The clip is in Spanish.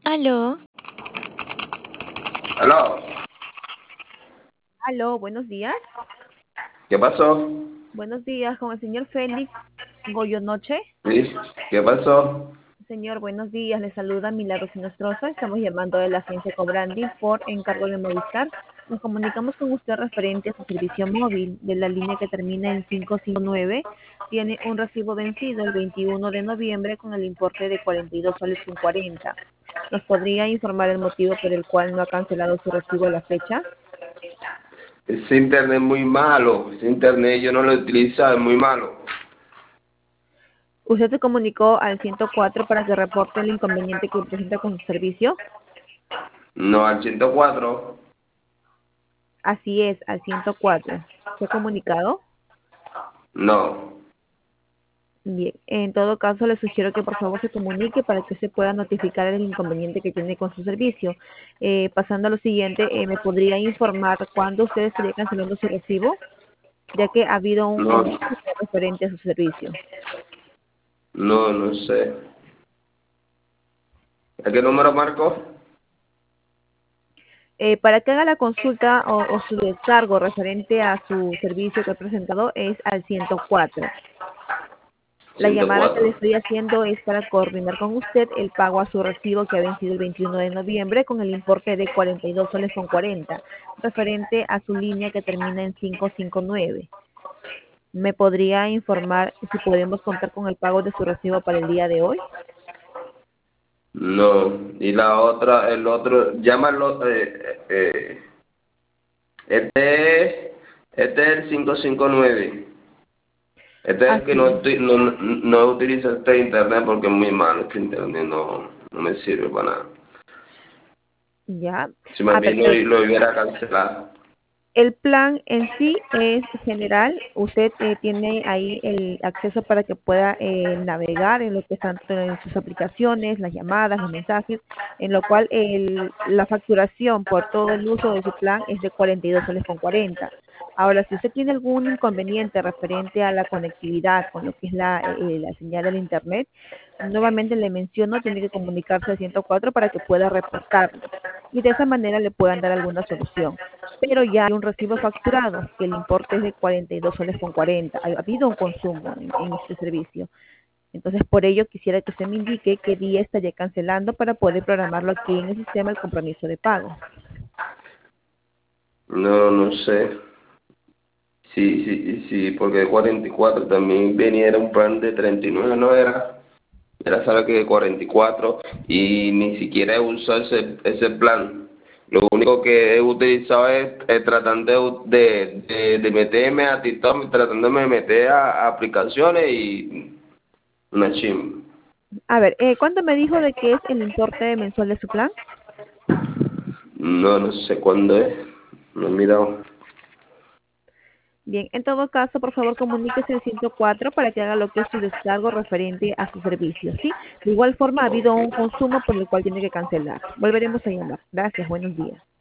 Aló, Aló, Aló, buenos días. ¿qué pasó? Buenos días, con el señor Félix Goyonoche. ¿Sí? ¿Qué pasó? Señor, buenos días. Le saluda Milagros Nostroza. Estamos llamando de la agencia Cobrandi por encargo de Movistar. Nos comunicamos con usted referente a su servicio móvil de la línea que termina en 559. Tiene un recibo vencido el 21 de noviembre con el importe de 42 soles con 40. ¿Nos podría informar el motivo por el cual no ha cancelado su recibo a la fecha? Ese internet es muy malo. Ese internet yo no lo he utilizado, es muy malo. ¿Usted se comunicó al 104 para que reporte el inconveniente que presenta con su servicio? No al 104. Así es, al 104. ¿Se ha comunicado? No. Bien, en todo caso le sugiero que por favor se comunique para que se pueda notificar el inconveniente que tiene con su servicio. Pasando a lo siguiente, ¿me podría informar cuándo usted estaría cancelando su recibo? Ya que ha habido un No, consumo referente a su servicio. no sé. ¿A qué número marco? Para que haga la consulta o su descargo referente a su servicio que ha presentado es al 104. La llamada que le 104. estoy haciendo es para coordinar con usted el pago a su recibo que ha vencido el 21 de noviembre con el importe de 42 soles con 40, referente a su línea que termina en 559. ¿Me podría informar si podemos contar con el pago de su recibo para el día de hoy? No. Y la otra, el otro, llámalo, este es el 559. Este es el que Así es. no utiliza este internet porque es muy malo. Este internet no me sirve para nada. Ya. Si más bien Perfecto. lo hubiera cancelado. El plan en sí es general. Usted tiene ahí el acceso para que pueda navegar en lo que están en sus aplicaciones, las llamadas, los mensajes, en lo cual la facturación por todo el uso de su plan es de 42 soles con 40. Ahora, si usted tiene algún inconveniente referente a la conectividad con lo que es la señal del Internet, nuevamente le menciono, tiene que comunicarse al 104 para que pueda reportarlo y de esa manera le puedan dar alguna solución, pero ya hay un recibo facturado, que el importe es de 42 soles con 40. Ha habido un consumo en este servicio. Entonces, por ello quisiera que usted me indique qué día estaría cancelando para poder programarlo aquí en el sistema el compromiso de pago. No sé. Sí, porque de 44 también venía, era un plan de 39, ¿no era? Era solo que de 44 y ni siquiera he usado ese plan. Lo único que he utilizado es tratando de meterme a TikTok, tratándome de meter a aplicaciones y una chimba. A ver, ¿cuánto me dijo de que es el importe mensual de su plan? No sé cuándo es. No he mirado. Bien, en todo caso, por favor, comuníquese al 104 para que haga lo que es su descargo referente a su servicio, ¿sí? De igual forma, ha habido Ok. un consumo por el cual tiene que cancelar. Volveremos a llamar. Gracias, buenos días.